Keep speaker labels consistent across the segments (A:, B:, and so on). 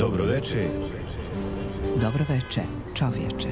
A: Dobro veče.
B: Dobro veče, čovječe.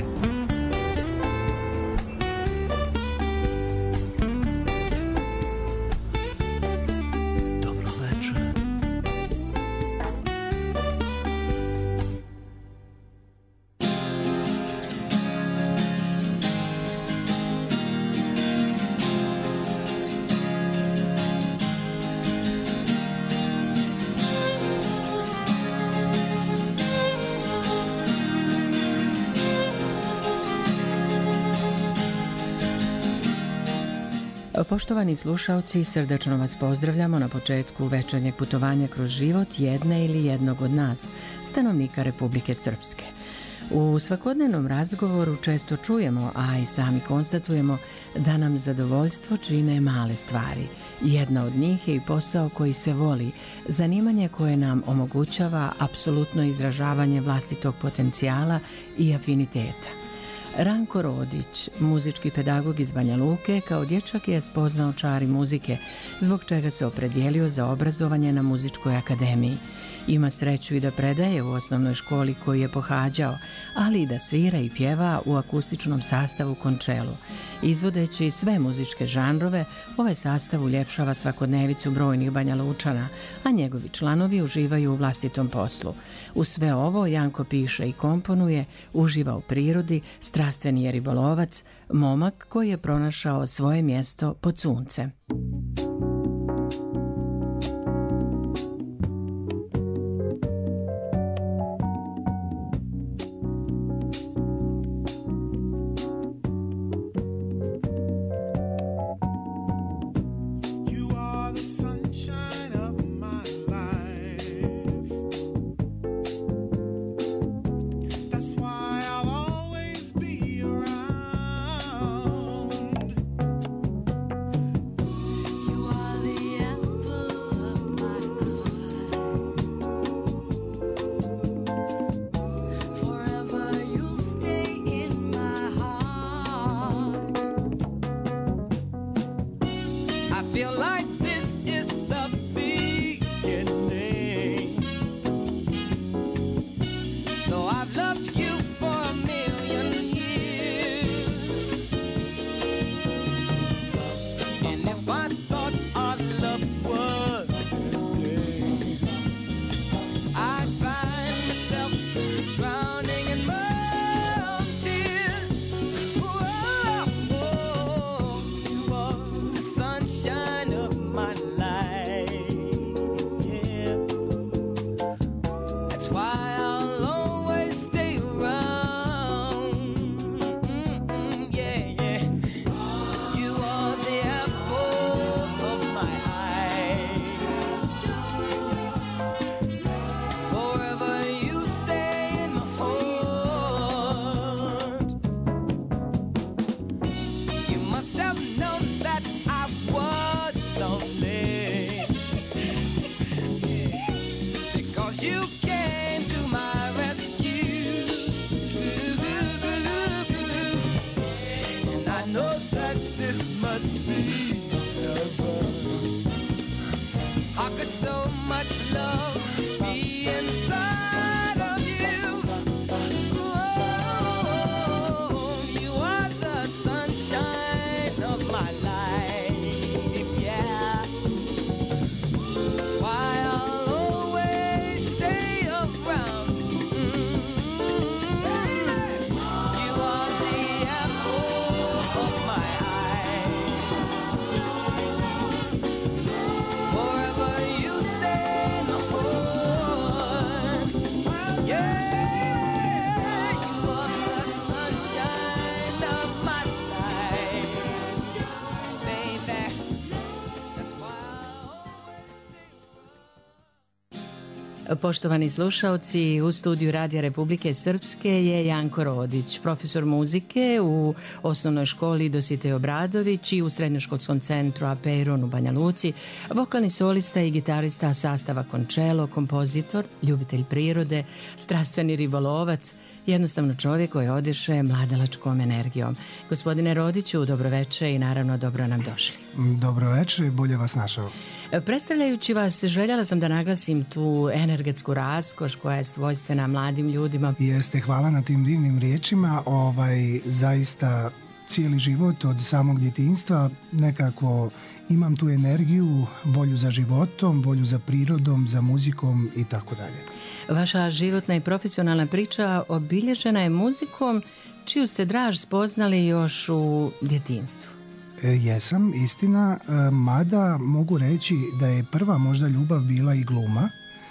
C: Poštovani slušalci, srdačno vas pozdravljamo na početku večernjeg putovanja kroz život jedne ili jednog od nas, stanovnika Republike Srpske. U svakodnevnom razgovoru često čujemo, a i sami konstatujemo, da nam zadovoljstvo čine male stvari. Jedna od njih je i posao koji se voli, zanimanje koje nam omogućava apsolutno izražavanje vlastitog potencijala i afiniteta. Ranko Rodić, muzički pedagog iz Banja Luke, kao dječak je spoznao čari muzike, zbog čega se opredijelio za obrazovanje na muzičkoj akademiji. Ima sreću i da predaje u osnovnoj školi koju je pohađao, ali i da svira i pjeva u akustičnom sastavu končelu. Izvodeći sve muzičke žanrove, ovaj sastav uljepšava svakodnevicu brojnih Banja Lučana, a njegovi članovi uživaju u vlastitom poslu. U sve ovo Janko piše i komponuje, uživa u prirodi, strastveni je ribolovac, momak koji je pronašao svoje mjesto pod suncem. Poštovani slušaoci, u studiju Radija Republike Srpske je Janko Rodić, profesor muzike u osnovnoj školi Dositej Obradović i u srednjoškolskom centru Apeiron u Banja Luci, vokalni solista i gitarista sastava Končelo, kompozitor, ljubitelj prirode, strastveni ribolovac, jednostavno čovjek koji odiše mladalačkom energijom. Gospodine Rodiću, dobro veče i naravno dobro nam došli.
D: Dobro veče i bolje vas našao.
C: Predstavljajući vas, željela sam da naglasim tu energetsku raskoš koja je svojstvena mladim ljudima.
A: Jeste, hvala na tim divnim riječima. Zaista cijeli život od samog djetinjstva nekako imam tu energiju, volju za životom, volju za prirodom, za muzikom i tako dalje.
C: Vaša životna i profesionalna priča obilježena je muzikom čiju ste draž spoznali još u djetinjstvu.
A: Jesam, istina, mada mogu reći da je prva možda ljubav bila i gluma.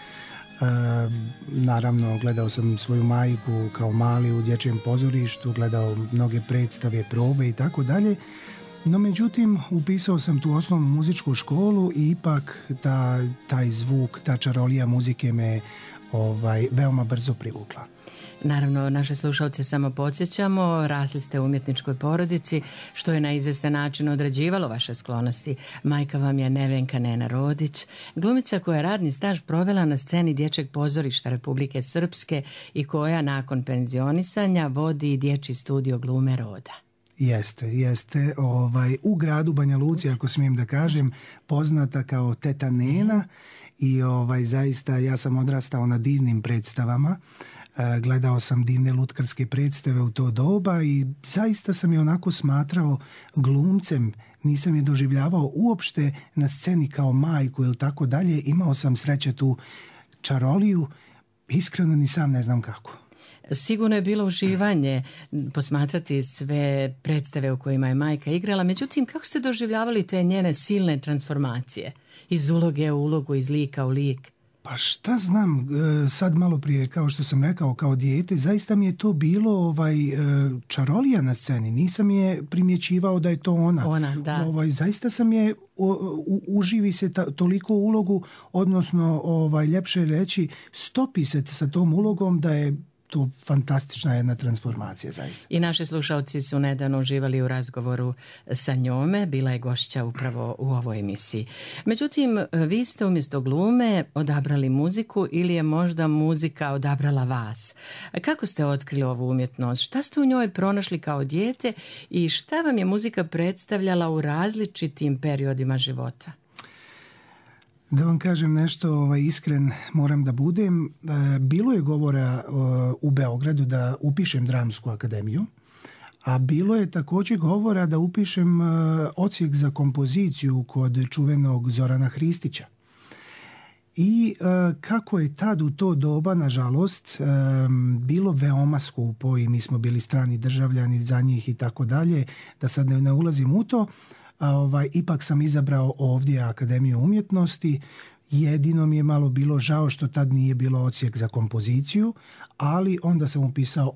A: Naravno, gledao sam svoju majku kao mali u dječjem pozorištu, gledao mnoge predstave, probe i tako dalje. No međutim, upisao sam tu osnovnu muzičku školu i ipak taj zvuk, ta čarolija muzike me veoma brzo privukla.
C: Naravno, naše slušalce samo podsjećamo, rasli ste u umjetničkoj porodici, što je na izvjestan način određivalo vaše sklonosti. Majka vam je Nevenka Nena Rodić, glumica koja je radni staž provela na sceni Dječjeg pozorišta Republike Srpske i koja nakon penzionisanja vodi dječji studio glume Roda.
A: Jeste. U gradu Banja Luci, ako smijem da kažem, poznata kao Teta Nena i zaista ja sam odrastao na divnim predstavama. Gledao sam divne lutkarske predstave u to doba i zaista sam je onako smatrao glumcem. Nisam je doživljavao uopšte na sceni kao majku ili tako dalje. Imao sam sreće tu čaroliju, iskreno ni sam ne znam kako.
C: Sigurno je bilo uživanje posmatrati sve predstave u kojima je majka igrala. Međutim, kako ste doživljavali te njene silne transformacije? Iz uloge u ulogu, iz lika u lik?
A: Pa šta znam, sad malo prije, kao što sam rekao, kao dijete, zaista mi je to bilo čarolija na sceni. Nisam je primjećivao da je to ona.
C: Da.
A: Zaista sam je, uživi se toliko ulogu, odnosno, ljepše reći, stopi se sa tom ulogom da je to fantastična jedna transformacija, zaista.
C: I naši slušalci su nedavno uživali u razgovoru sa njome, bila je gošća upravo u ovoj emisiji. Međutim, vi ste umjesto glume odabrali muziku ili je možda muzika odabrala vas? Kako ste otkrili ovu umjetnost? Šta ste u njoj pronašli kao dijete i šta vam je muzika predstavljala u različitim periodima života?
A: Da vam kažem nešto, iskren moram da budem. Bilo je govora u Beogradu da upišem dramsku akademiju, a bilo je također govora da upišem odsjek za kompoziciju kod čuvenog Zorana Hristića. I kako je tad u to doba, nažalost, bilo veoma skupo i mi smo bili strani državljani za njih i tako dalje, da sad ne ulazim u to, ipak sam izabrao ovdje Akademiju umjetnosti. Jedino mi je malo bilo žao što tad nije bilo odsjek za kompoziciju, ali onda sam upisao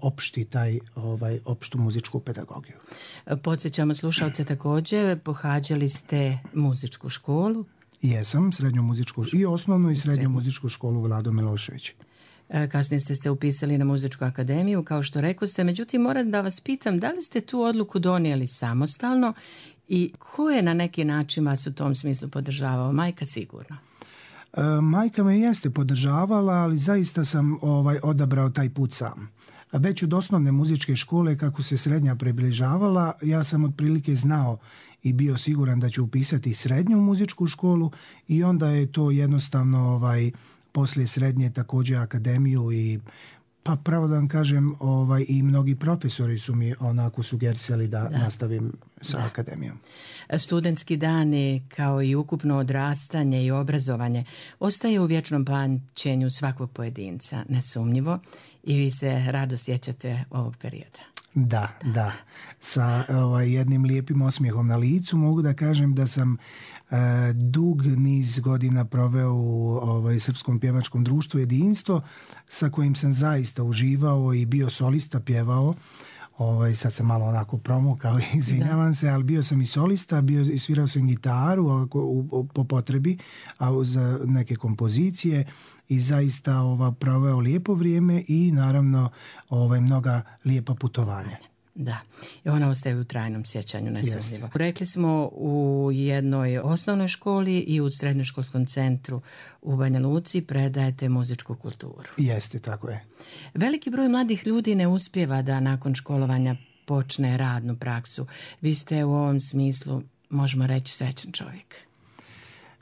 A: opštu muzičku pedagogiju.
C: Podsjećamo slušalce također, pohađali ste muzičku školu?
A: Jesam, srednju muzičku i osnovnu i srednju muzičku školu Vlado Milošević.
C: Kasnije ste se upisali na muzičku akademiju, kao što rekoste. Međutim, moram da vas pitam, da li ste tu odluku donijeli samostalno i ko je na neki način vas u tom smislu podržavao? Majka sigurno.
A: Majka me jeste podržavala, ali zaista sam odabrao taj put sam. Već od osnovne muzičke škole, kako se srednja približavala, ja sam otprilike znao i bio siguran da ću upisati srednju muzičku školu i onda je to jednostavno poslije srednje također akademiju i pa pravo da vam kažem i mnogi profesori su mi onako sugerisali da nastavim sa akademijom.
C: Studentski dani kao i ukupno odrastanje i obrazovanje ostaje u vječnom pamćenju svakog pojedinca, nesumnjivo, i vi se rado sjećate ovog perioda.
A: Da. Sa jednim lijepim osmijehom na licu mogu da kažem da sam dug niz godina proveo u Srpskom pjevačkom društvu Jedinstvo, sa kojim sam zaista uživao i bio solista, pjevao. Sad sam malo onako promukao, izvinjavam se, ali bio sam i solista, i svirao sam gitaru po potrebi za neke kompozicije i zaista proveo lijepo vrijeme i naravno mnoga lijepa putovanja.
C: Da, i ona ostaje u trajnom sjećanju, nesumnjivo. Rekli smo u jednoj osnovnoj školi i u srednjoškolskom centru u Banja Luci predajete muzičku kulturu.
A: Jeste, tako je.
C: Veliki broj mladih ljudi ne uspijeva da nakon školovanja počne radnu praksu. Vi ste u ovom smislu, možemo reći, srećan čovjek.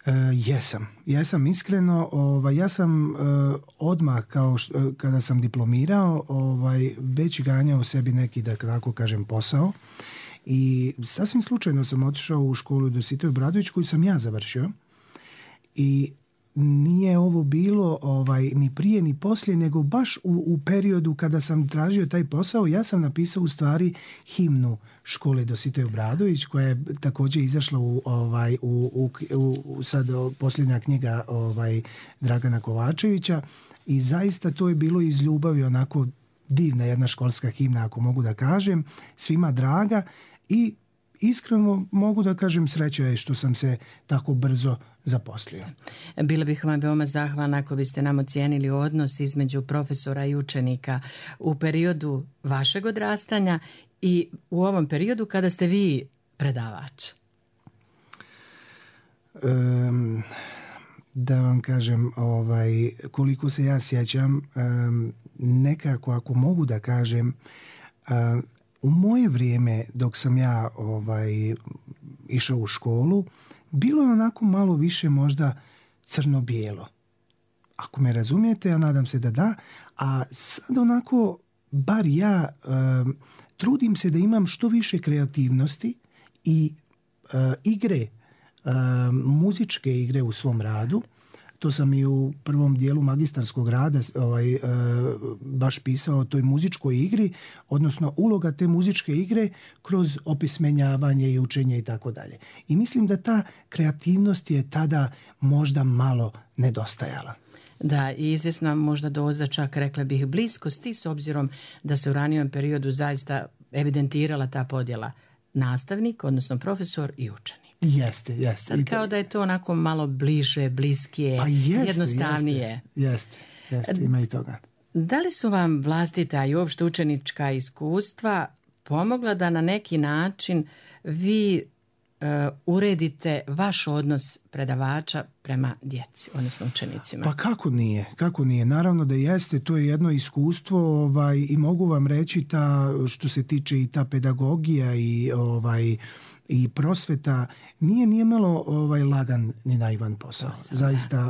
A: Jesam iskreno. Ja sam odmah kada sam diplomirao već ganjao sebi neki, da tako kažem, posao. I sasvim slučajno sam otišao u školu Dositej Obradović koju sam ja završio. I nije ovo bilo ni prije ni poslije, nego baš u periodu kada sam tražio taj posao, ja sam napisao u stvari himnu škole Dositej Obradović, koja je također izašla u sad posljednja knjiga Dragana Kovačevića, i zaista to je bilo iz ljubavi, onako divna jedna školska himna, ako mogu da kažem, svima draga, i iskreno mogu da kažem sreća je što sam se tako brzo zaposlio.
C: Bila bih vam veoma zahvalna ako biste nam ocijenili odnos između profesora i učenika u periodu vašeg odrastanja i u ovom periodu kada ste vi predavač.
A: Da vam kažem, koliko se ja sjećam, nekako ako mogu da kažem, u moje vrijeme dok sam ja išao u školu, bilo je onako malo više možda crno-bijelo. Ako me razumijete, ja nadam se da da. A sad onako, bar ja trudim se da imam što više kreativnosti i igre, muzičke igre u svom radu. To sam i u prvom dijelu magistarskog rada baš pisao o toj muzičkoj igri, odnosno uloga te muzičke igre kroz opismenjavanje i učenje i tako dalje. I mislim da ta kreativnost je tada možda malo nedostajala.
C: Da, i izvjesna možda doza, čak rekla bih, bliskosti, s obzirom da se u ranijem periodu zaista evidentirala ta podjela nastavnik, odnosno profesor i učenik.
A: Jeste.
C: Sad kao da je to onako malo bliže, bliskije, jednostavnije.
A: Jeste, ima i toga.
C: Da li su vam vlastita i uopšte učenička iskustva pomogla da na neki način vi uredite vaš odnos predavača prema djeci, odnosno učenicima?
A: Pa kako nije? Naravno da jeste, to je jedno iskustvo i mogu vam reći što se tiče i ta pedagogija i prosveta, nije malo lagan ni naivan posao. Zaista,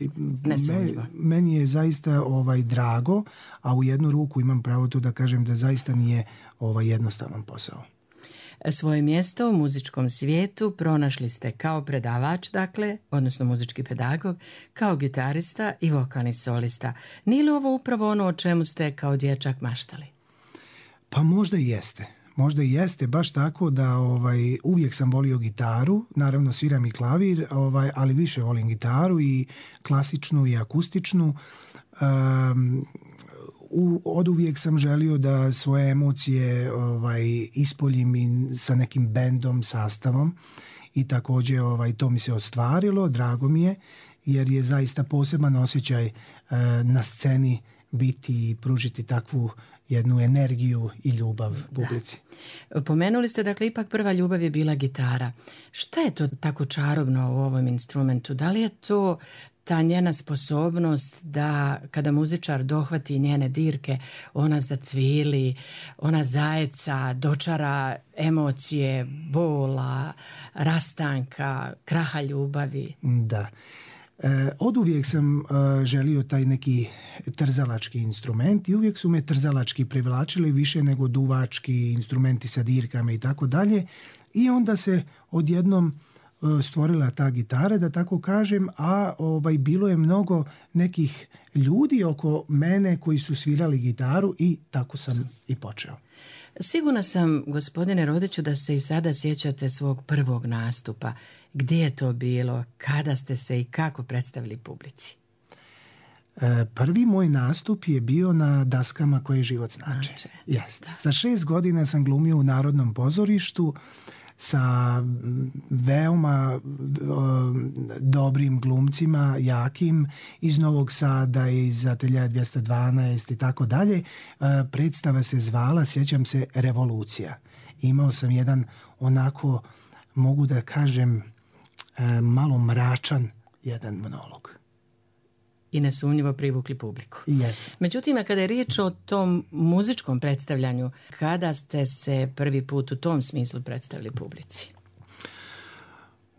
A: meni je zaista drago, a u jednu ruku imam pravo to da kažem da zaista nije jednostavan posao.
C: Svoje mjesto u muzičkom svijetu pronašli ste kao predavač, dakle, odnosno muzički pedagog, kao gitarista i vokalni solista. Nije li ovo upravo ono o čemu ste kao dječak maštali?
A: Pa možda i jeste, baš tako da uvijek sam volio gitaru, naravno sviram i klavir, ali više volim gitaru, i klasičnu i akustičnu. Od uvijek sam želio da svoje emocije ispoljim i sa nekim bendom, sastavom, i također to mi se ostvarilo, drago mi je, jer je zaista poseban osjećaj na sceni biti i pružiti takvu jednu energiju i ljubav publici.
C: Da. Pomenuli ste, dakle, ipak prva ljubav je bila gitara. Šta je to tako čarobno u ovom instrumentu? Da li je to ta njena sposobnost da kada muzičar dohvati njene dirke, ona zacvili, ona zajeca, dočara emocije, bola, rastanka, kraha ljubavi?
A: Da. Od uvijek sam želio taj neki trzalački instrument i uvijek su me trzalački privlačili više nego duvački instrumenti sa dirkama i tako dalje. I onda se odjednom stvorila ta gitara, da tako kažem, a bilo je mnogo nekih ljudi oko mene koji su svirali gitaru i tako sam i počeo.
C: Sigurna sam, gospodine Rodiću, da se i sada sjećate svog prvog nastupa. Gdje je to bilo? Kada ste se i kako predstavili publici?
A: Prvi moj nastup je bio na Daskama koje život znače. Jeste. Sa 6 godina sam glumio u Narodnom pozorištu sa veoma dobrim glumcima, jakim, iz Novog Sada, iz Ateljeja 212 i tako dalje. Predstava se zvala, sjećam se, Revolucija. Imao sam jedan onako, mogu da kažem, malo mračan jedan monolog.
C: I nesumnjivo privukli publiku.
A: Yes.
C: Međutim, kada je riječ o tom muzičkom predstavljanju, kada ste se prvi put u tom smislu predstavili publici?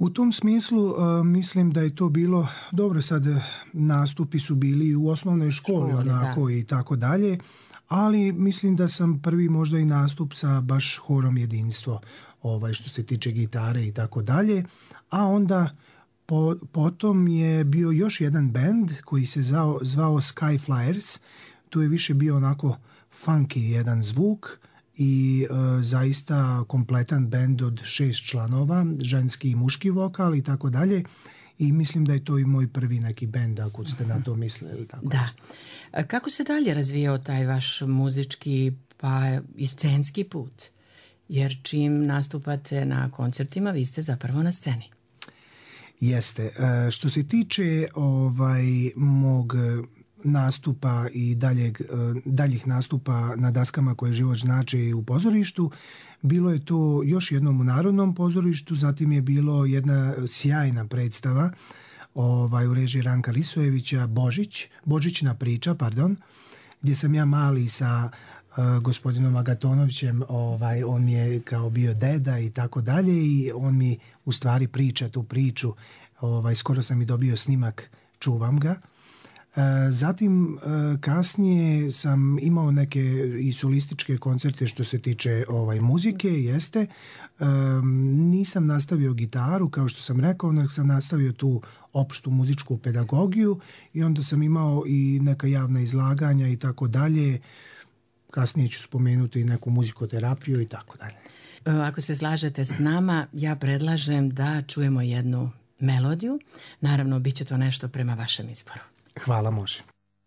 A: U tom smislu mislim da je to bilo dobro. Sad nastupi su bili u osnovnoj školi onako i tako dalje, ali mislim da sam prvi možda i nastup sa baš horom Jedinstvo, što se tiče gitare i tako dalje, a onda potom je bio još jedan band koji se zvao Sky Flyers. Tu je više bio onako funky jedan zvuk i zaista kompletan band od 6 članova, ženski i muški vokal i tako dalje. I mislim da je to i moj prvi neki bend, ako ste na to mislili. Tako
C: da. Kako se dalje razvijao taj vaš muzički pa i scenski put? Jer čim nastupate na koncertima, vi ste zapravo na sceni.
A: Jeste. Što se tiče mog nastupa i daljih nastupa na daskama koje život znači u pozorištu, bilo je to još jednom u Narodnom pozorištu, zatim je bilo jedna sjajna predstava u režiji Ranka Risojevića, Božićna priča, gdje sam ja mali sa gospodinom Agatonovićem, on je kao bio deda i tako dalje i on mi u stvari priča tu priču, skoro sam i dobio snimak, čuvam ga. Zatim kasnije sam imao neke i solističke koncerte što se tiče muzike, jeste. Nisam nastavio gitaru, kao što sam rekao, nego sam nastavio tu opštu muzičku pedagogiju i onda sam imao i neka javna izlaganja i tako dalje. Kasnije ću spomenuti i neku muzikoterapiju i tako dalje.
C: Ako se slažete s nama, ja predlažem da čujemo jednu melodiju. Naravno, bit će to nešto prema vašem izboru.
A: Hvala, može.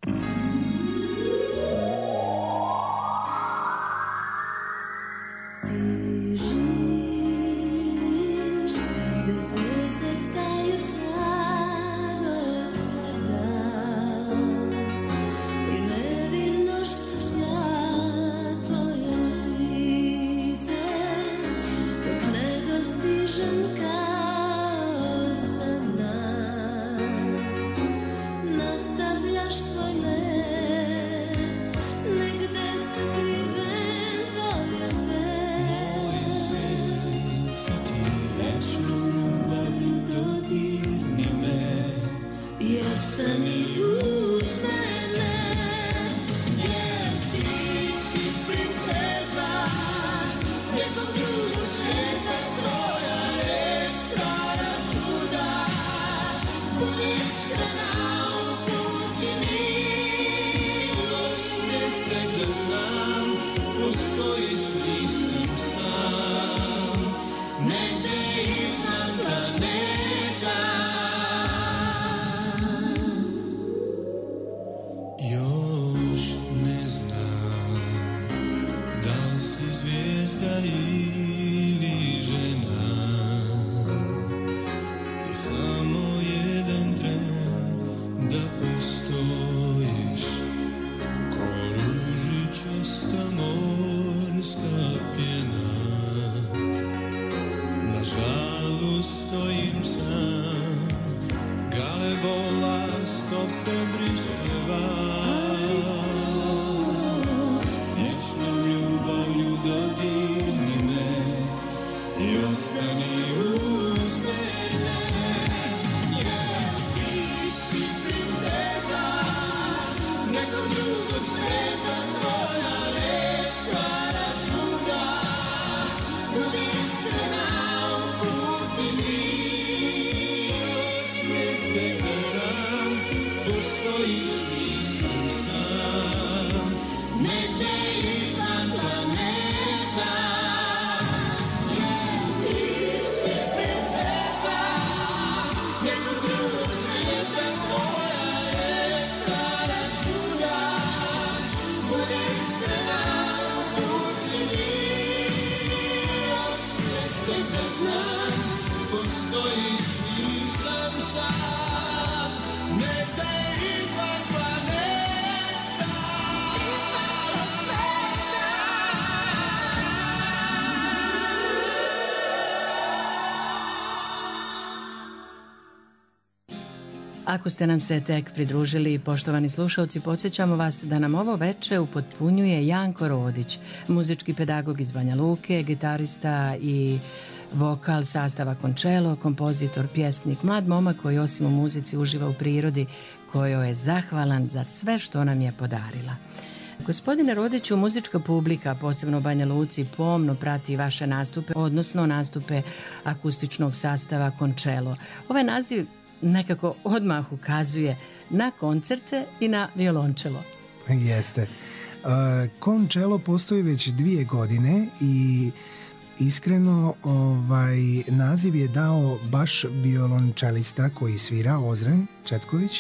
C: Ako ste nam se tek pridružili, poštovani slušalci, podsjećamo vas da nam ovo veče upotpunjuje Janko Rodić, muzički pedagog iz Banja Luke, gitarista i Vokal sastava Končelo, kompozitor, pjesnik, mlad momak koji osim u muzici uživa u prirodi, kojoj je zahvalan za sve što nam je podarila. Gospodine Rodiću, muzička publika, posebno u Banja Luci, pomno prati vaše nastupe, odnosno nastupe akustičnog sastava Končelo. Ovaj naziv nekako odmah ukazuje na koncerte i na violončelo.
A: Jeste. Končelo postoji već 2 godine i iskreno naziv je dao baš violončelista koji svira, Ozren Četković.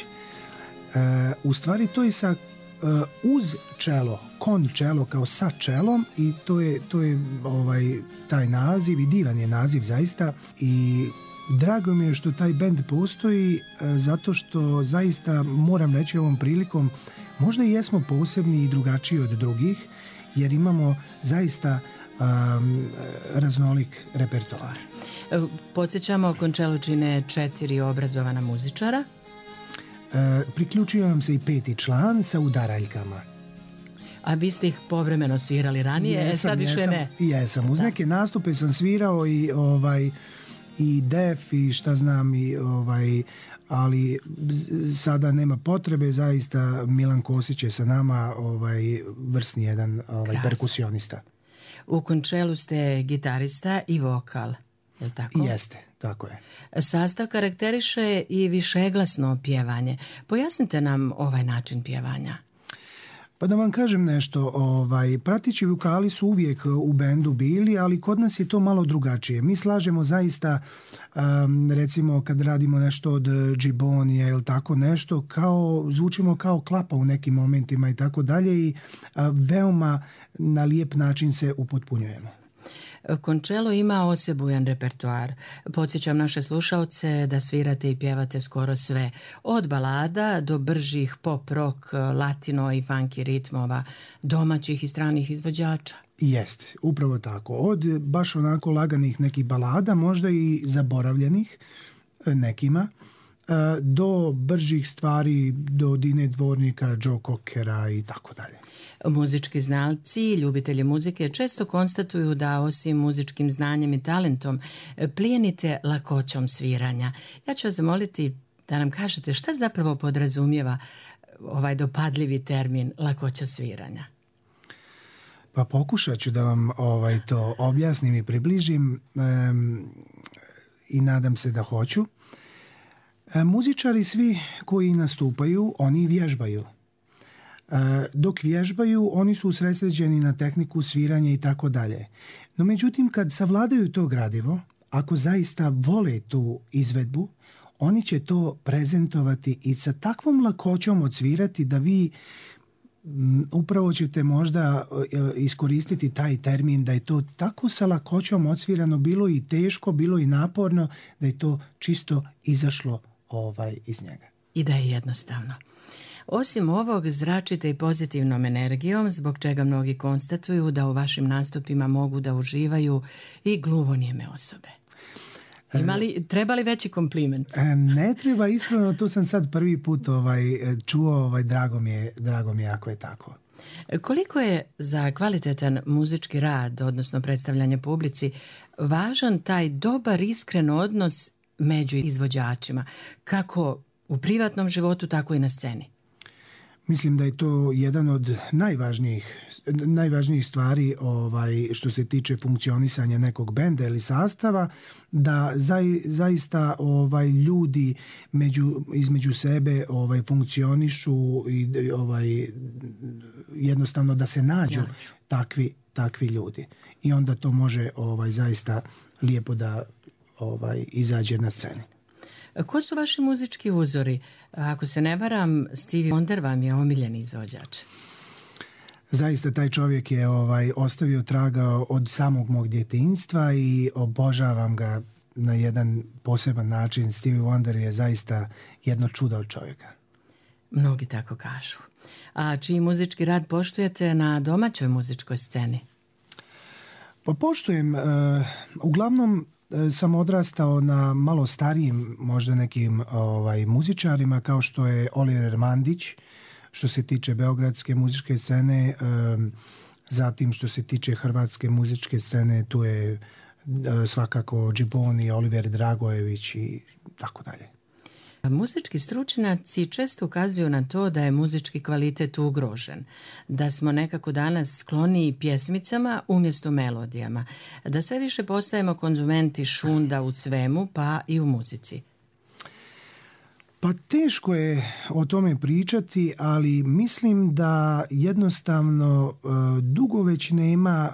A: U stvari to je sa uz čelo, končelo kao sa čelom, i to je taj naziv, i divan je naziv zaista, i drago mi je što taj bend postoji, zato što zaista moram reći ovom prilikom, možda i jesmo posebni i drugačiji od drugih, jer imamo zaista raznolik repertoar.
C: Podsjećamo, Končelo čine 4 obrazovana muzičara.
A: Priključio vam se i 5. član sa udaraljkama.
C: A vi ste ih povremeno svirali ranije, sad više ne.
A: Jesam, uz neke nastupe sam svirao i def i šta znam, ali sada nema potrebe, zaista Milan Kosić je sa nama, vrsni jedan perkusionista.
C: U Končelu ste gitarista i vokal, je li tako?
A: Jeste, tako je.
C: Sastav karakteriše i višeglasno pjevanje. Pojasnite nam ovaj način pjevanja.
A: Pa da vam kažem nešto, pratići vokali su uvijek u bendu bili, ali kod nas je to malo drugačije. Mi slažemo zaista, recimo kad radimo nešto od džibonija ili tako nešto, zvučimo kao klapa u nekim momentima i tako dalje, i veoma na lijep način se upotpunjujemo.
C: Končelo ima osebujan repertoar. Podsjećam naše slušaoce da svirate i pjevate skoro sve, od balada do bržih pop, rock, latino i funky ritmova, domaćih i stranih izvođača.
A: Jeste, upravo tako. Od baš onako laganih nekih balada, možda i zaboravljenih nekima, do bržih stvari, do Dine Dvornika, Joe Cockera i tako dalje.
C: Muzički znalci i ljubitelji muzike često konstatuju da osim muzičkim znanjem i talentom plijenite lakoćom sviranja. Ja ću vas zamoliti da nam kažete šta zapravo podrazumijeva ovaj dopadljivi termin lakoća sviranja.
A: Pa pokušat ću da vam to objasnim i približim, i nadam se da hoću. Muzičari svi koji nastupaju, oni vježbaju. Dok vježbaju, oni su usredsređeni na tehniku sviranja i tako dalje. No međutim, kad savladaju to gradivo, ako zaista vole tu izvedbu, oni će to prezentovati i sa takvom lakoćom odsvirati da vi upravo ćete možda iskoristiti taj termin, da je to tako sa lakoćom odsvirano, bilo i teško, bilo i naporno, da je to čisto izašlo iz njega.
C: I da je jednostavno. Osim ovog, zračite i pozitivnom energijom, zbog čega mnogi konstatuju da u vašim nastupima mogu da uživaju i gluvonijeme osobe. Treba li veći kompliment?
A: Ne treba, iskreno, to sam sad prvi put čuo, drago mi je ako je tako.
C: Koliko je za kvalitetan muzički rad, odnosno predstavljanje publici, važan taj dobar, iskren odnos među izvođačima, kako u privatnom životu, tako i na sceni?
A: Mislim da je to jedan od najvažnijih stvari što se tiče funkcionisanja nekog benda ili sastava, da zaista ljudi između sebe funkcionišu i jednostavno da se nađu takvi ljudi. I onda to može zaista lijepo da izađe na sceni.
C: Ko su vaši muzički uzori? Ako se ne varam, Stevie Wonder vam je omiljeni izvođač.
A: Zaista taj čovjek je ostavio traga od samog mog djetinjstva i obožavam ga na jedan poseban način. Stevie Wonder je zaista jedno čudo od čovjeka.
C: Mnogi tako kažu. A čiji muzički rad poštujete na domaćoj muzičkoj sceni?
A: Pa poštujem. Uglavnom sam odrastao na malo starijim možda nekim muzičarima, kao što je Oliver Mandić, što se tiče beogradske muzičke scene. Zatim što se tiče hrvatske muzičke scene, tu je svakako Džiboni, Oliver Dragojević i tako dalje.
C: Muzički stručnjaci često ukazuju na to da je muzički kvalitet ugrožen, da smo nekako danas skloniji pjesmicama umjesto melodijama, da sve više postajemo konzumenti šunda u svemu, pa i u muzici.
A: Pa teško je o tome pričati, ali mislim da jednostavno dugo već nema,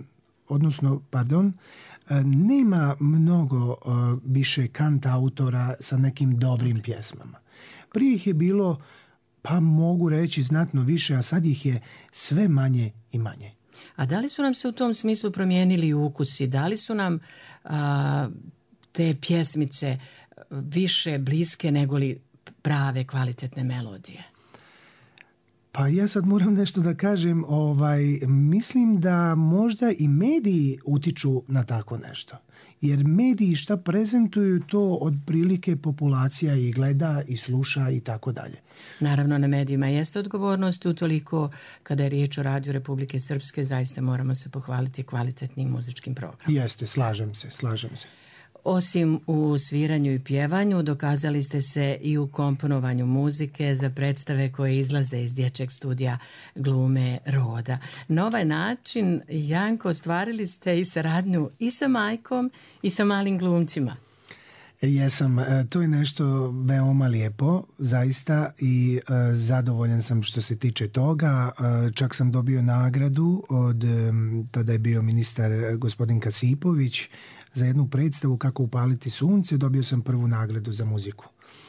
A: nema mnogo više kantautora sa nekim dobrim pjesmama. Prije ih je bilo, pa mogu reći, znatno više, a sad ih je sve manje i manje.
C: A da li su nam se u tom smislu promijenili ukusi? Da li su nam te pjesmice više bliske nego li prave kvalitetne melodije?
A: Pa ja sad moram nešto da kažem, mislim da možda i mediji utiču na tako nešto. Jer mediji šta prezentuju, to otprilike populacija i gleda i sluša i tako dalje.
C: Naravno, na medijima jeste odgovornost, utoliko kada je riječ o Radiju Republike Srpske, zaista moramo se pohvaliti kvalitetnim muzičkim programom.
A: Jeste, slažem se.
C: Osim u sviranju i pjevanju, dokazali ste se i u komponovanju muzike za predstave koje izlaze iz dječjeg studija glume Roda. Na ovaj način, Janko, ostvarili ste i saradnju i sa majkom i sa malim glumcima.
A: Jesam, to je nešto veoma lijepo, zaista, i zadovoljan sam što se tiče toga. Čak sam dobio nagradu od, tada je bio ministar gospodin Kasipović, za jednu predstavu Kako upaliti sunce. Dobio sam prvu nagradu za muziku.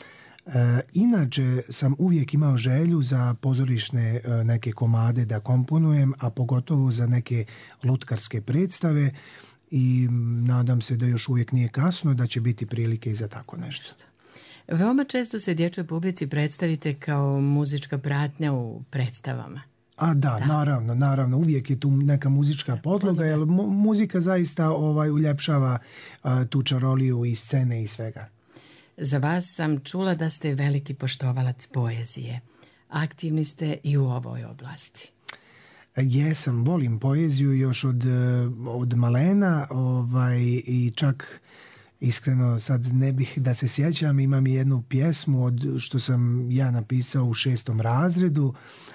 A: Inače sam uvijek imao želju za pozorišne neke komade da komponujem, a pogotovo za neke lutkarske predstave, i nadam se da još uvijek nije kasno, da će biti prilike i za tako nešto.
C: Veoma često se dječjoj publici predstavite kao muzička pratnja u predstavama.
A: A da. Naravno, uvijek je tu neka muzička podloga, jer muzika zaista uljepšava tu čaroliju i scene i svega.
C: Za vas sam čula da ste veliki poštovalac poezije. Aktivni ste i u ovoj oblasti.
A: Jesam, volim poeziju još od malena, i čak iskreno sad ne bih da se sjećam, imam i jednu pjesmu što sam ja napisao u 6. razredu.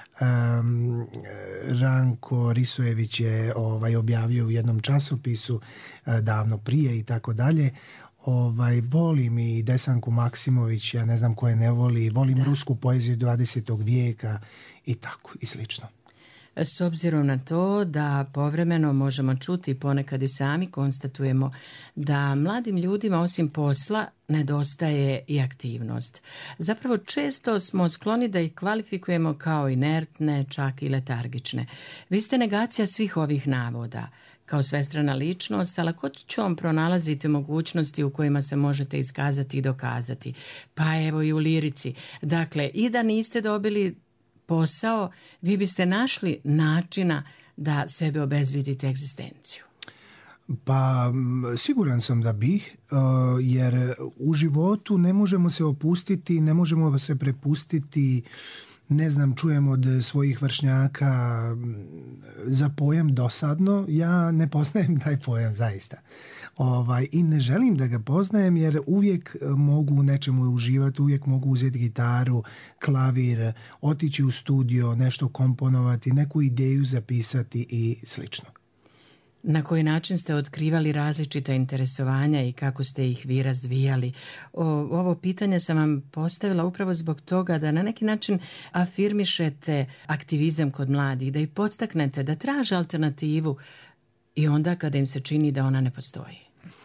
A: Ranko Risojević je objavio u jednom časopisu davno prije i tako dalje. Volim i Desanku Maksimović, ja ne znam koje ne volim rusku poeziju 20. vijeka i tako i slično.
C: S obzirom na to da povremeno možemo čuti, ponekad i sami konstatujemo da mladim ljudima osim posla nedostaje i aktivnost. Zapravo često smo skloni da ih kvalifikujemo kao inertne, čak i letargične. Vi ste negacija svih ovih navoda. Kao svestrana ličnost, sa lakoćom pronalazite mogućnosti u kojima se možete iskazati i dokazati. Pa evo i u lirici. Dakle, i da niste dobili posao, vi biste našli načina da sebe obezbjedite egzistenciju.
A: Pa siguran sam da bih, jer u životu ne možemo se opustiti, ne možemo se prepustiti, ne znam, čujem od svojih vršnjaka za pojam dosadno. Ja ne poznajem taj pojam zaista. I ne želim da ga poznajem, jer uvijek mogu u nečemu uživati, uvijek mogu uzeti gitaru, klavir, otići u studio, nešto komponovati, neku ideju zapisati i slično.
C: Na koji način ste otkrivali različita interesovanja i kako ste ih vi razvijali? Ovo pitanje sam vam postavila upravo zbog toga da na neki način afirmišete aktivizam kod mladih, da ih podstaknete da traže alternativu i onda kada im se čini da ona ne postoji.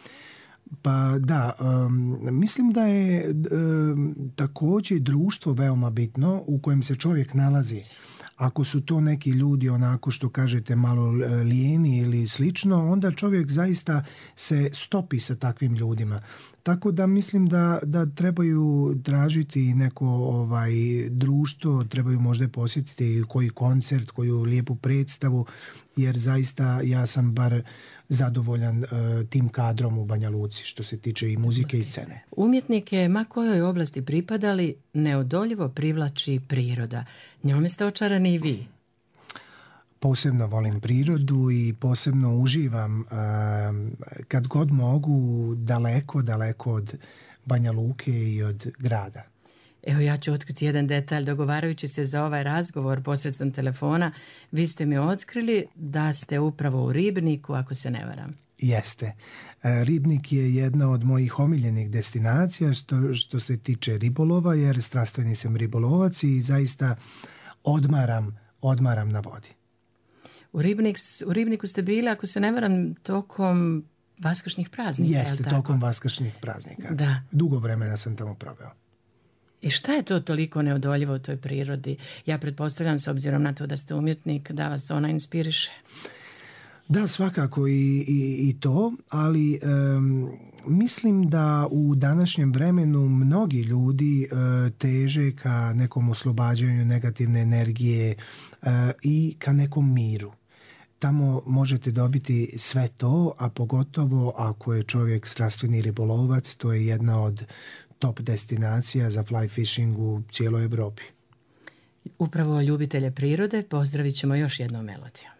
A: Pa da, mislim da je također društvo veoma bitno u kojem se čovjek nalazi. Ako su to neki ljudi onako što kažete malo lijeni ili slično, onda čovjek zaista se stopi sa takvim ljudima. Tako da mislim da trebaju tražiti neko društvo, trebaju možda posjetiti koji koncert, koju lijepu predstavu, jer zaista ja sam bar zadovoljan tim kadrom u Banja Luci što se tiče i muzike i scene.
C: Umjetnike, ma kojoj oblasti pripadali, neodoljivo privlači priroda. Njome ste očarani i vi.
A: posebno volim prirodu i posebno uživam kad god mogu daleko od Banja Luke i od grada.
C: Evo, ja ću otkriti jedan detalj. Dogovarajući se za ovaj razgovor posredstvom telefona, vi ste mi otkrili da ste upravo u Ribniku, ako se ne varam.
A: Jeste. Ribnik je jedna od mojih omiljenih destinacija što se tiče ribolova, jer strastveni sam ribolovac i zaista odmaram na vodi.
C: U Ribniku ste bili, ako se ne varam, tokom vaskršnjih praznika.
A: Jeste, tokom vaskršnjih praznika.
C: Da.
A: Dugo vremena sam tamo proveo.
C: I šta je to toliko neodoljivo u toj prirodi? Ja pretpostavljam, s obzirom na to da ste umjetnik, da vas ona inspiriše.
A: Da, svakako i to, ali mislim da u današnjem vremenu mnogi ljudi teže ka nekom oslobađanju negativne energije i ka nekom miru. Tamo možete dobiti sve to, a pogotovo ako je čovjek strastveni ribolovac, to je jedna od top destinacija za fly fishing u cijeloj Evropi.
C: Upravo ljubitelje prirode pozdravit ćemo još jednom melodijom.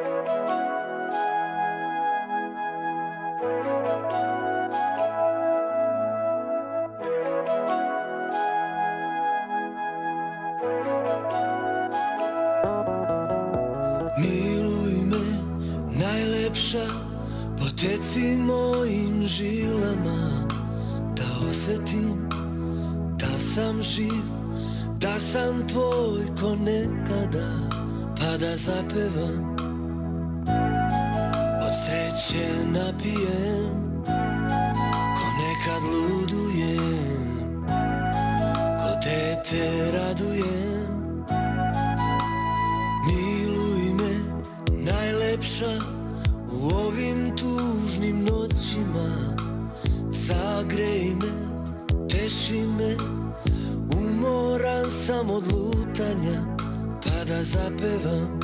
D: Miluj me, najlepša, poteci mojim žilama, da osjetim da sam živ, da sam tvoj ko nekada, pa da zapevam, od sreće napijem, ko nekad ludujem, ko dete radujem. Miluj me, najlepša, u ovim tužnim noćima, zagrej me, teši me, umoran sam od lutanja, pa da zapevam,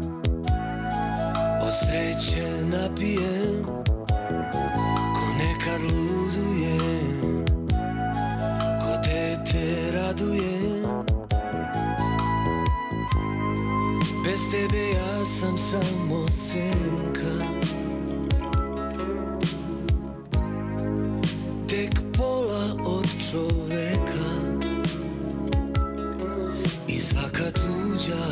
D: od sreće napijem, ko nekad ludujem, ko dete radujem. Bez tebe ja sam samo senka, tek pola od čoveka, i svaka tuđa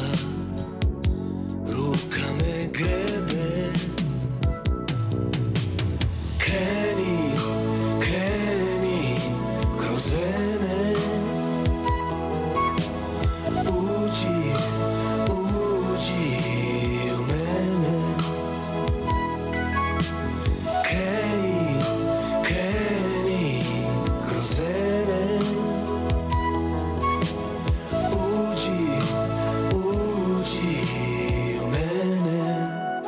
D: ruka me grebe. Kreni, kreni kroz vene, uđi, uđi u mene. Kreni, kreni kroz vene, uđi, uđi u mene.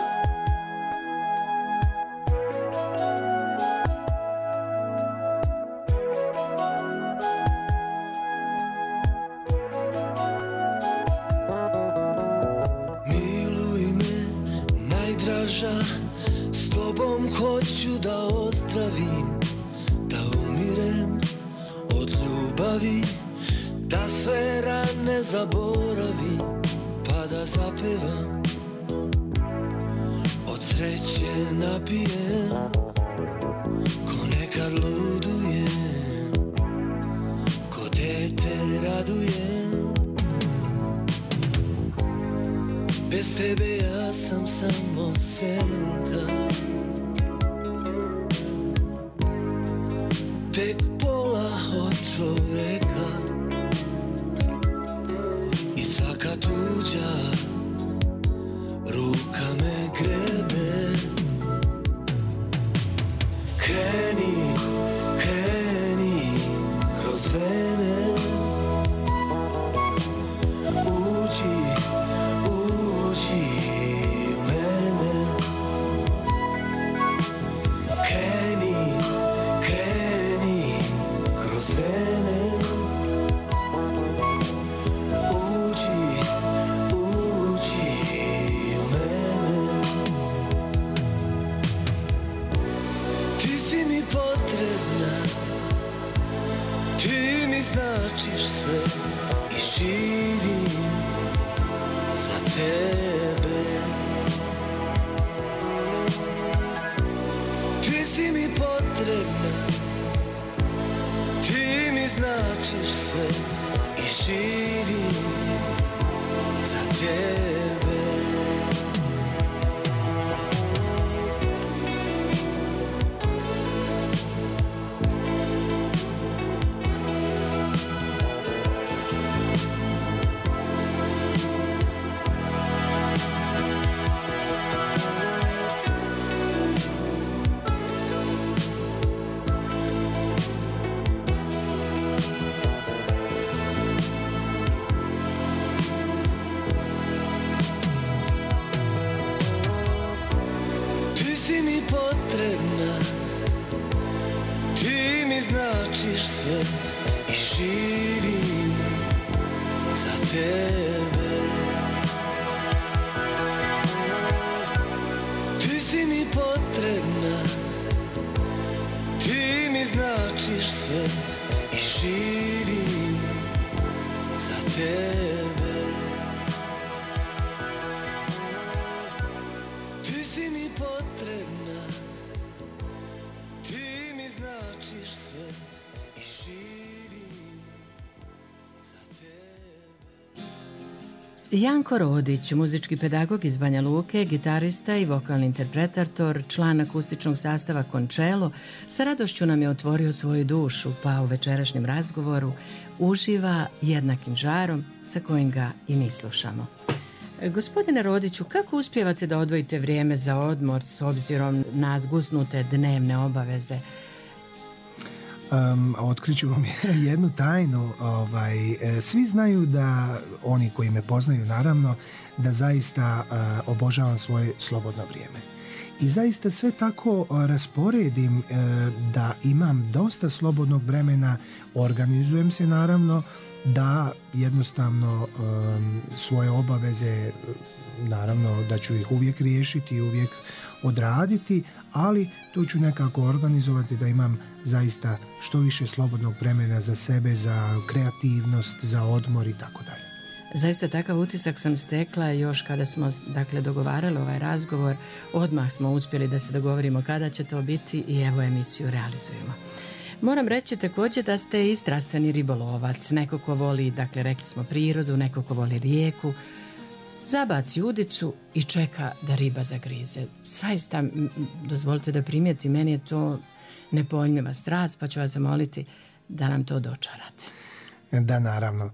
D: Miluj me, najdraža, s tobom hoću da ozdravim, da umirem od ljubavi, da sve rane zaboravim, pa da zapevam, od sreće napijem, ko nekad ludujem, ko dete radujem. Bez tebe ja sam samo senka, tek pola od čoveka, i svaka tuđa ruka me grebe. Kreni, kreni kroz vene, uđi, uđi u mene. Kreni, kreni kroz vene, uđi, uđi u mene. Ti si mi potrebna, ti mi značiš sve i živim za tebe. potrebna, ti mi značiš sve i živim za tebe. Ti si mi potrebna, ti mi značiš sve i živim za tebe. Ti si mi potrebna, ti mi značiš sve i živim za tebe.
C: Janko Rodić, muzički pedagog iz Banja Luke, gitarista i vokalni interpretator, član akustičnog sastava Končelo, sa radošću nam je otvorio svoju dušu, pa u večerašnjem razgovoru uživa jednakim žarom sa kojim ga i mi slušamo. Gospodine Rodiću, kako uspijevate da odvojite vrijeme za odmor s obzirom na zgusnute dnevne obaveze?
A: Otkriću vam jednu tajnu. Svi znaju da, oni koji me poznaju naravno, da zaista obožavam svoje slobodno vrijeme. I zaista sve tako rasporedim da imam dosta slobodnog vremena, organizujem se naravno da jednostavno svoje obaveze, naravno da ću ih uvijek riješiti i uvijek odraditi, ali to ću nekako organizovati da imam zaista što više slobodnog vremena za sebe, za kreativnost, za odmor i tako dalje.
C: Zaista takav utisak sam stekla još kada smo dogovarali ovaj razgovor. Odmah smo uspjeli da se dogovorimo kada će to biti i evo emisiju realizujemo. Moram reći također da ste i strastveni ribolovac, neko ko voli, rekli smo, prirodu, neko ko voli rijeku, zabaci udicu i čeka da riba zagrize. Zaista, dozvolite da primijeti, meni je to nepojmljiva strast, pa ću vas zamoliti da nam to dočarate.
A: Da, naravno.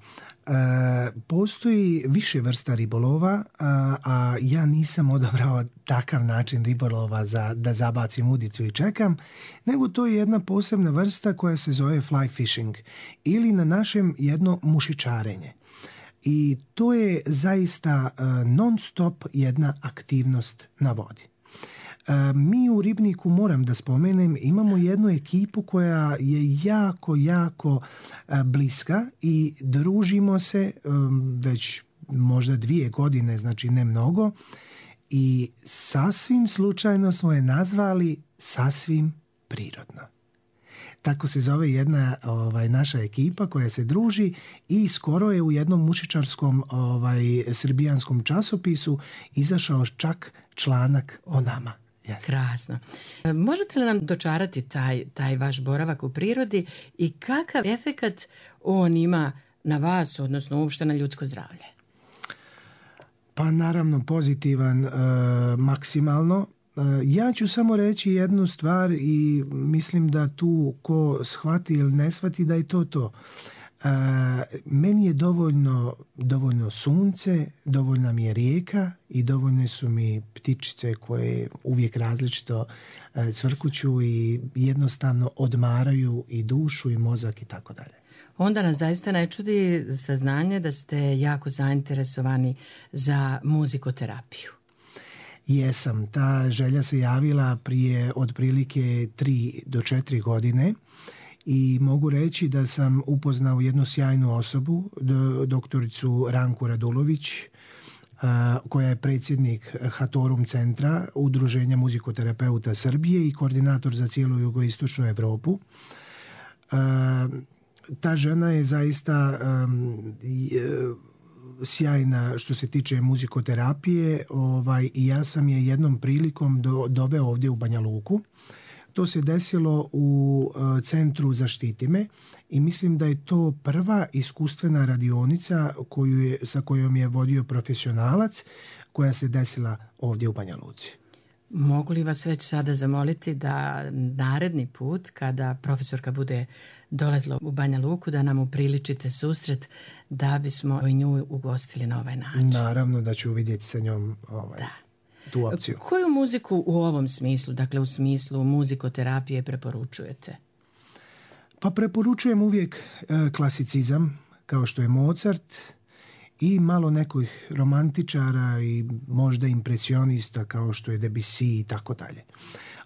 A: Postoji više vrsta ribolova, a ja nisam odabrao takav način ribolova da zabacim udicu i čekam, nego to je jedna posebna vrsta koja se zove fly fishing ili na našem jedno mušičarenje. I to je zaista non stop jedna aktivnost na vodi. Mi u Ribniku, moram da spomenem, imamo jednu ekipu koja je jako bliska i družimo se već možda 2 godine, znači ne mnogo, i sasvim slučajno smo je nazvali Sasvim prirodno. Tako se zove jedna naša ekipa koja se druži i skoro je u jednom mušičarskom srbijanskom časopisu izašao čak članak o nama. Yes.
C: Krasno. Možete li nam dočarati taj vaš boravak u prirodi i kakav efekat on ima na vas, odnosno uopšte na ljudsko zdravlje?
A: Pa naravno pozitivan, maksimalno. Ja ću samo reći jednu stvar i mislim da tu ko shvati ili ne shvati da je to. Meni je dovoljno sunce, dovoljna mi je rijeka i dovoljne su mi ptičice koje uvijek različito cvrkuću i jednostavno odmaraju i dušu i mozak i tako dalje.
C: Onda nas zaista ne čudi saznanje da ste jako zainteresovani za muzikoterapiju.
A: Jesam, ta želja se javila prije otprilike 3 do 4 godine. I mogu reći da sam upoznao jednu sjajnu osobu, doktoricu Ranku Radulović, koja je predsjednik Hatorum centra, Udruženja muzikoterapeuta Srbije i koordinator za cijelu jugoistočnu Evropu. Ta žena je zaista sjajna što se tiče muzikoterapije i ja sam je jednom prilikom doveo ovdje u Banja Luku. To se desilo u centru Zaštiti me i mislim da je to prva iskustvena radionica sa kojom je vodio profesionalac koja se desila ovdje u Banja Luci.
C: Mogu li vas već sada zamoliti da naredni put kada profesorka bude dolazila u Banja Luku da nam upriličite susret da bismo i nju ugostili na ovaj način?
A: Naravno da ću vidjeti sa njom tu opciju.
C: Koju muziku u ovom smislu, dakle u smislu muzikoterapije, preporučujete?
A: Pa preporučujem uvijek klasicizam, kao što je Mozart, i malo nekih romantičara i možda impresionista kao što je Debussy i tako dalje.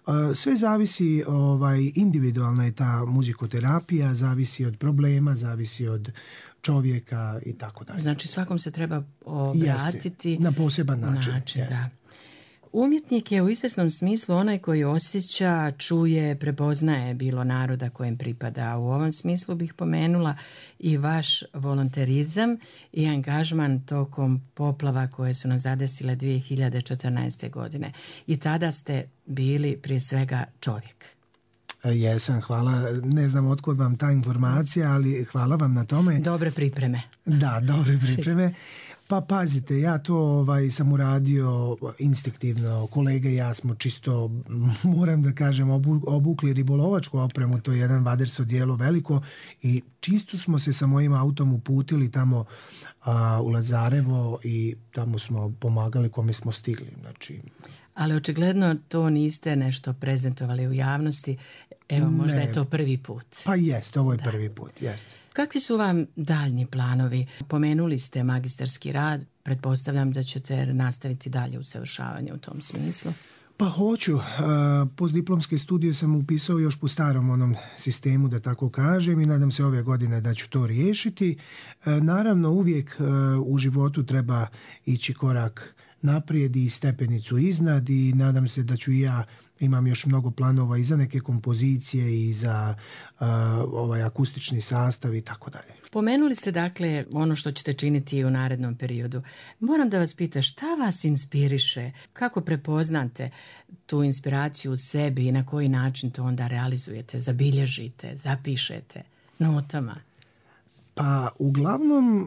A: Sve zavisi, individualna je ta muzikoterapija, zavisi od problema, zavisi od čovjeka i tako dalje.
C: Znači svakom se treba obratiti.
A: Jeste, na poseban način.
C: Da. Umjetnik je u izvjesnom smislu onaj koji osjeća, čuje, prepoznaje bilo naroda kojem pripada. U ovom smislu bih pomenula i vaš volonterizam i angažman tokom poplava koje su nas zadesile 2014. godine. I tada ste bili prije svega čovjek.
A: Jesam, hvala. Ne znam otkud vam ta informacija, ali hvala vam na tome.
C: Dobre pripreme.
A: Da, dobre pripreme. Pa pazite, ja to sam uradio instinktivno. Kolege i ja smo čisto, moram da kažem, obukli ribolovačku opremu, to je jedan vaderso dijelo veliko i čisto smo se sa mojim autom uputili tamo u Lazarevo i tamo smo pomagali kome smo stigli. Znači...
C: Ali očigledno to niste nešto prezentovali u javnosti. Evo, možda je to prvi put.
A: Pa jest, ovo je prvi put, jest.
C: Kakvi su vam daljnji planovi? Pomenuli ste magistarski rad, pretpostavljam da ćete nastaviti dalje usavršavanje u tom smislu.
A: Pa hoću. Postdiplomske studije sam upisao još po starom onom sistemu, da tako kažem, i nadam se ove godine da ću to riješiti. Naravno, uvijek u životu treba ići korak naprijed i stepenicu iznad i nadam se da ću i ja, imam još mnogo planova i za neke kompozicije i za akustični sastav i tako dalje.
C: Pomenuli ste dakle ono što ćete činiti u narednom periodu. Moram da vas pitam, šta vas inspiriše? Kako prepoznate tu inspiraciju u sebi i na koji način to onda realizujete, zabilježite, zapišete notama?
A: Pa uglavnom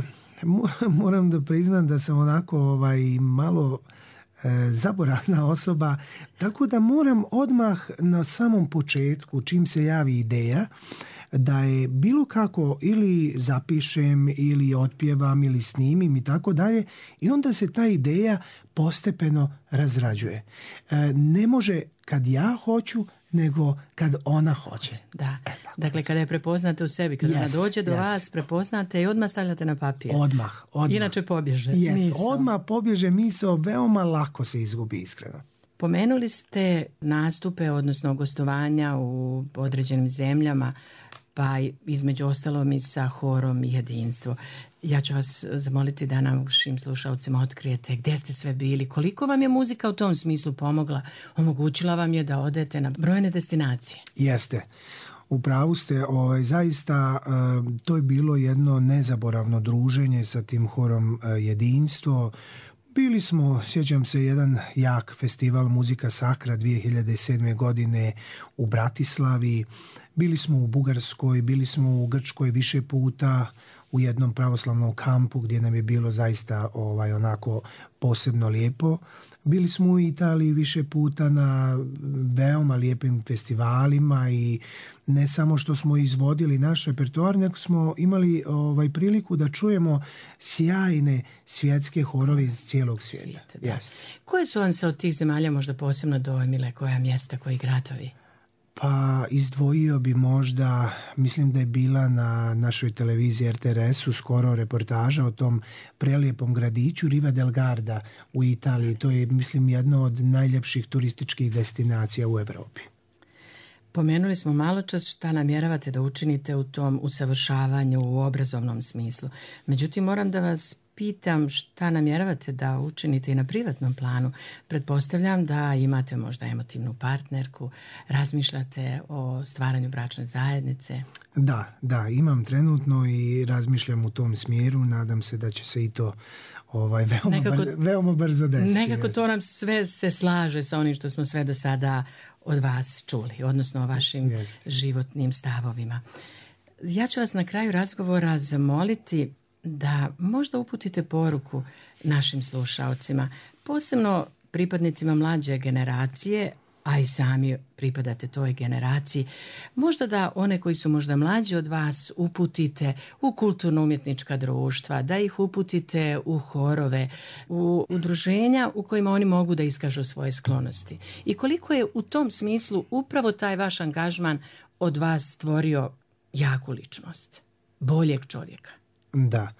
A: moram da priznam da sam onako malo zaboravna osoba, tako da moram odmah na samom početku, čim se javi ideja, da je bilo kako ili zapišem ili otpjevam ili snimim i tako dalje, i onda se ta ideja postepeno razrađuje. Ne može kad ja hoću, nego kad ona hoće.
C: Da. Dakle, kada je prepoznate u sebi, kada ona dođe do vas, prepoznate i odmah stavljate na papir.
A: Odmah.
C: Inače pobježe.
A: Odmah pobježe misao, veoma lako se izgubi, iskreno.
C: Pomenuli ste nastupe, odnosno gostovanja u određenim zemljama, pa između ostalom i sa horom Jedinstvo. Ja ću vas zamoliti da našim slušalcima otkrijete gdje ste sve bili, koliko vam je muzika u tom smislu pomogla, omogućila vam je da odete na brojne destinacije.
A: Jeste. U pravu ste, zaista to je bilo jedno nezaboravno druženje sa tim horom Jedinstvo. Bili smo, sjećam se, jedan jak festival Muzika Sakra 2007. godine u Bratislavi. Bili smo u Bugarskoj, bili smo u Grčkoj više puta, u jednom pravoslavnom kampu gdje nam je bilo zaista onako posebno lijepo. Bili smo u Italiji više puta na veoma lijepim festivalima i ne samo što smo izvodili naš repertoar, nego smo imali priliku da čujemo sjajne svjetske horove iz cijelog svijeta.
C: Koje su vam se od tih zemalja možda posebno dojmile, koja mjesta, koji gradovi?
A: Pa izdvojio bi možda, mislim da je bila na našoj televiziji RTRS-u skoro reportaža o tom prelijepom gradiću Riva del Garda u Italiji. To je, mislim, jedno od najljepših turističkih destinacija u Europi.
C: Pomenuli smo malo čas šta namjeravate da učinite u tom usavršavanju u obrazovnom smislu. Međutim, moram da vas pitam šta namjeravate da učinite i na privatnom planu. Pretpostavljam da imate možda emotivnu partnerku, razmišljate o stvaranju bračne zajednice.
A: Da, imam trenutno i razmišljam u tom smjeru. Nadam se da će se i to veoma brzo desiti.
C: Nekako to nam sve se slaže sa onim što smo sve do sada od vas čuli, odnosno o vašim životnim stavovima. Ja ću vas na kraju razgovora zamoliti da možda uputite poruku našim slušaocima, posebno pripadnicima mlađe generacije, a i sami pripadate toj generaciji. Možda da one koji su možda mlađi od vas uputite u kulturno-umjetnička društva, da ih uputite u horove, u udruženja u kojima oni mogu da iskažu svoje sklonosti. I koliko je u tom smislu upravo taj vaš angažman od vas stvorio jaku ličnost, boljeg čovjeka?
A: Da.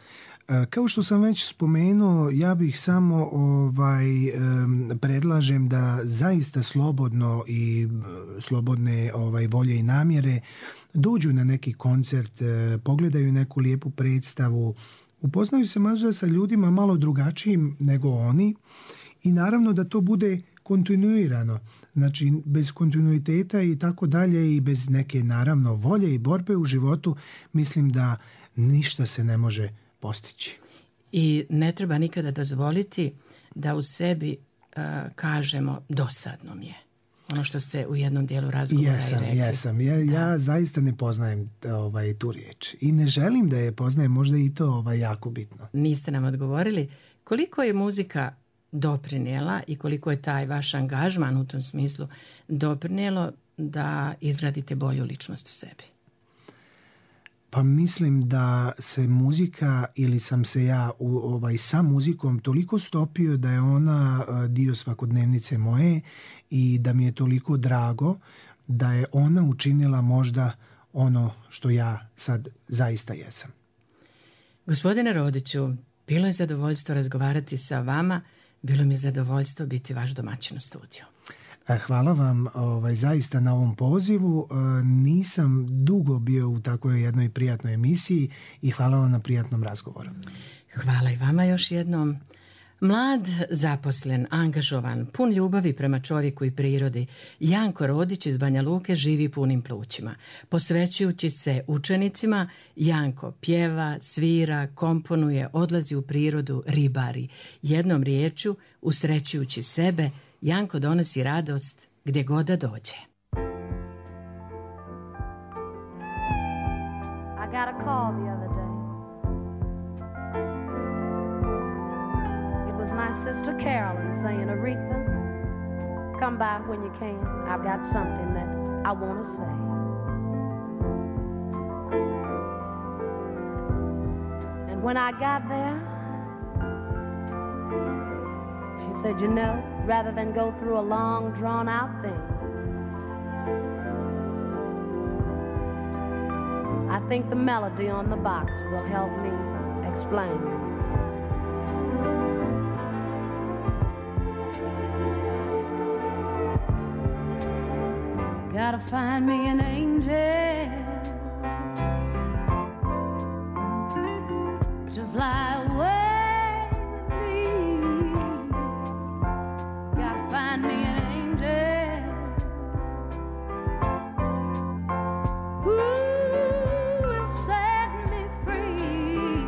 A: Kao što sam već spomenuo, ja bih samo predlažem da zaista slobodno i slobodne volje i namjere dođu na neki koncert, pogledaju neku lijepu predstavu, upoznaju se možda sa ljudima malo drugačijim nego oni i naravno da to bude kontinuirano, znači bez kontinuiteta i tako dalje i bez neke naravno volje i borbe u životu mislim da ništa se ne može postići. I
C: ne treba nikada dozvoliti da u sebi kažemo dosadno mi je. Ono što ste u jednom dijelu razgovora i rekli.
A: Jesam. Ja zaista ne poznajem tu riječ. I ne želim da je poznajem, možda i to jako bitno.
C: Niste nam odgovorili koliko je muzika doprinijela i koliko je taj vaš angažman u tom smislu doprinijelo da izgradite bolju ličnost u sebi?
A: Pa mislim da se muzika ili sam se ja sa muzikom toliko stopio da je ona dio svakodnevnice moje i da mi je toliko drago da je ona učinila možda ono što ja sad zaista jesam.
C: Gospodine Rodiću, bilo je zadovoljstvo razgovarati sa vama, bilo mi je zadovoljstvo biti vaš domaćin u studiju.
A: Hvala vam zaista na ovom pozivu. Nisam dugo bio u takvoj jednoj prijatnoj emisiji i hvala vam na prijatnom razgovoru.
C: Hvala i vama još jednom. Mlad, zaposlen, angažovan, pun ljubavi prema čovjeku i prirodi, Janko Rodić iz Banja Luke živi punim plućima. Posvećujući se učenicima, Janko pjeva, svira, komponuje, odlazi u prirodu, ribari. Jednom riječju, usrećujući sebe, Janko donosi radost gdje god da dođe.
E: I got a call the other day. It was my sister Carolyn saying, Aretha, come by when you can. I've got something that I want to say. And when I got there, she said, you know, rather than go through a long, drawn-out thing, I think the melody on the box will help me explain. Gotta find me an angel to fly away. Find me an angel who will set me free.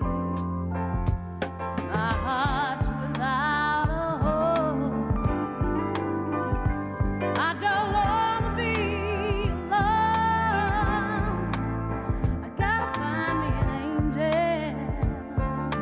E: My heart's without a hope. I don't want to be alone. I gotta find me an angel.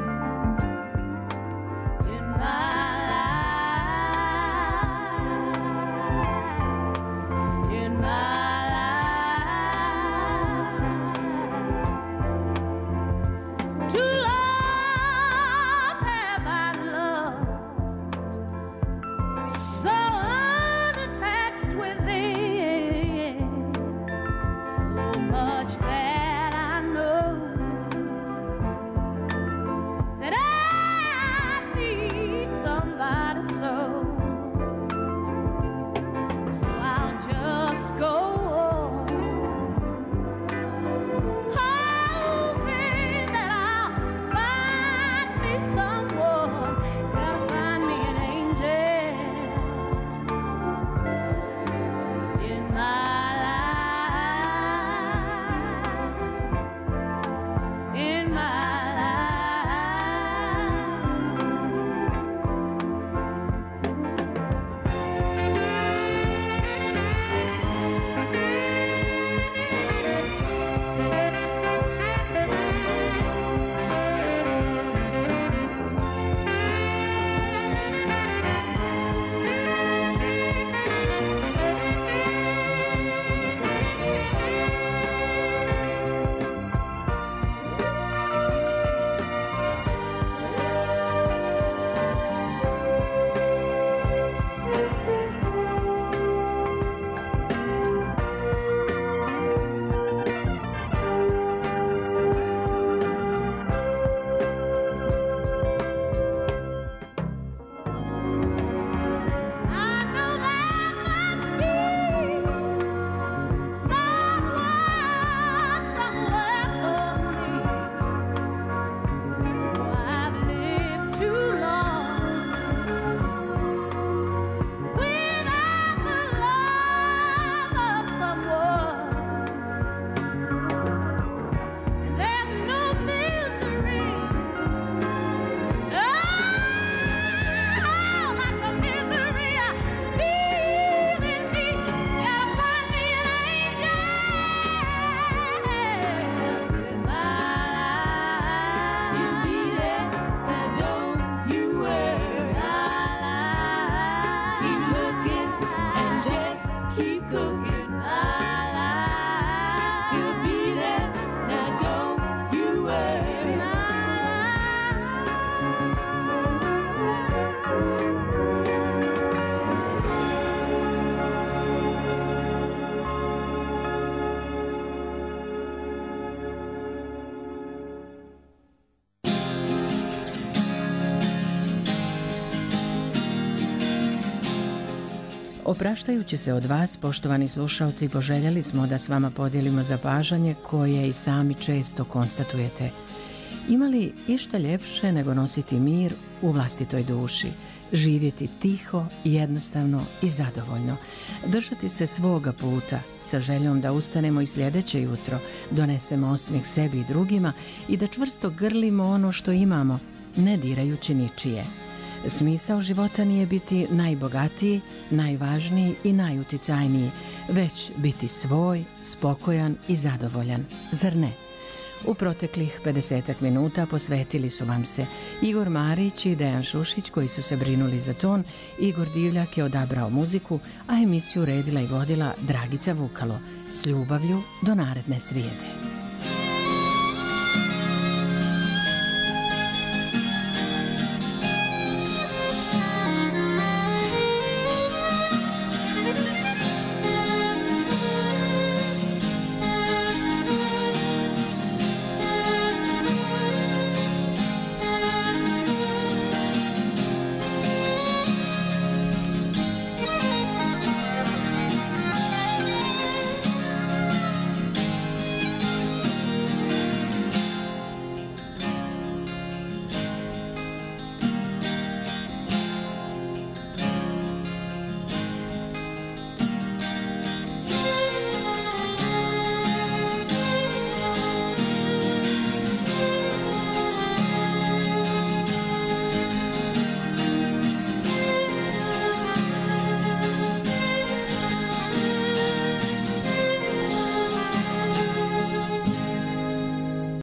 C: Opraštajući se od vas, poštovani slušaoci, poželjeli smo da s vama podijelimo zapažanje koje i sami često konstatujete. Ima li išta ljepše nego nositi mir u vlastitoj duši, živjeti tiho, jednostavno i zadovoljno, držati se svoga puta sa željom da ustanemo i sljedeće jutro, donesemo osmijeh sebi i drugima i da čvrsto grlimo ono što imamo, ne dirajući ničije. Smisao života nije biti najbogatiji, najvažniji i najuticajniji, već biti svoj, spokojan i zadovoljan. Zar ne? U proteklih 50 minuta posvetili su vam se Igor Marić i Dejan Šušić koji su se brinuli za ton, Igor Divljak je odabrao muziku, a emisiju redila i vodila Dragica Vukalo. S ljubavlju do naredne srijede.